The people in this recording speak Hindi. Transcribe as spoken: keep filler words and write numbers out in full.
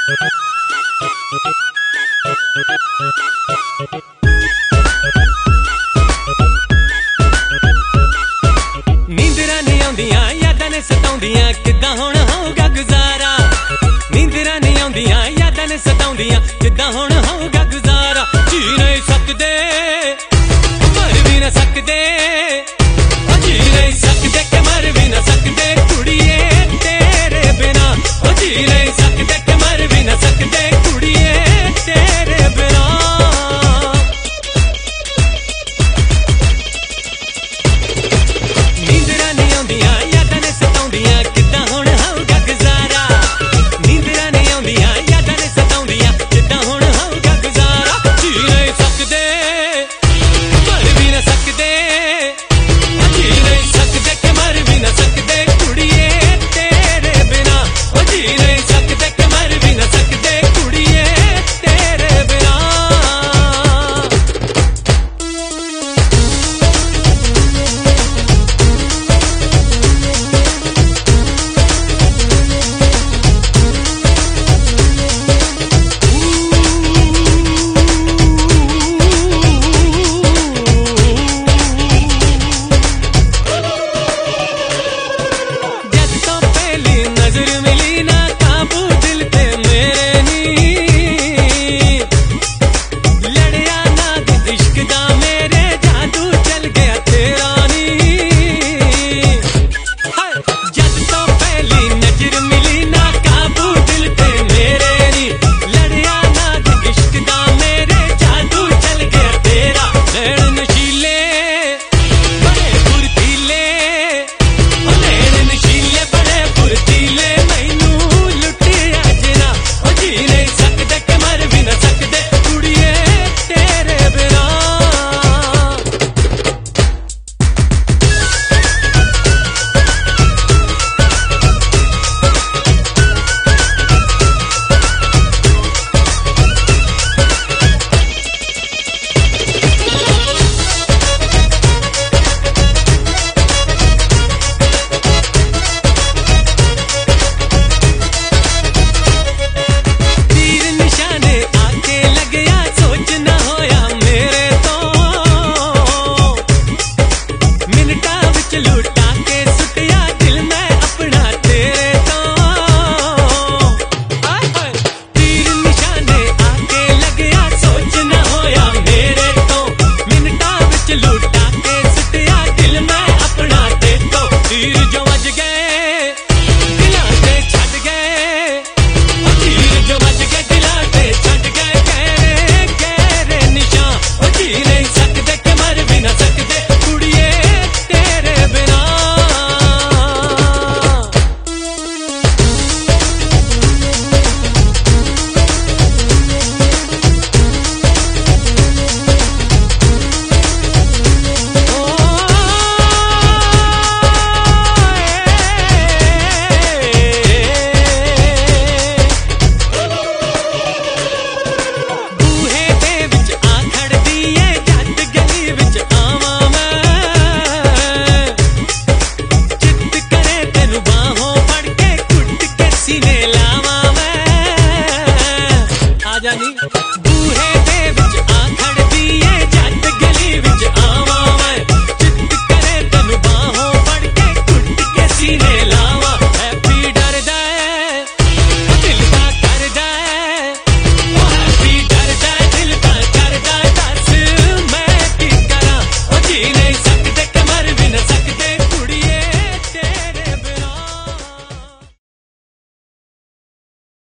नींदरां नहीं आउंदियां यादां ने सताउंदियां किद्दां हुण होगा गुजारा। नींदरां नहीं आउंदियां यादां ने सताउंदियां किद्दां हुण होगा गुजारा। जी नहीं सकदे मर भी ना सकदे, जी नहीं सकदे के मर भी ना सकदे कुड़िए तेरे बिना। जी नहीं सकदे के मर भी ना सकदे कुड़िए तेरे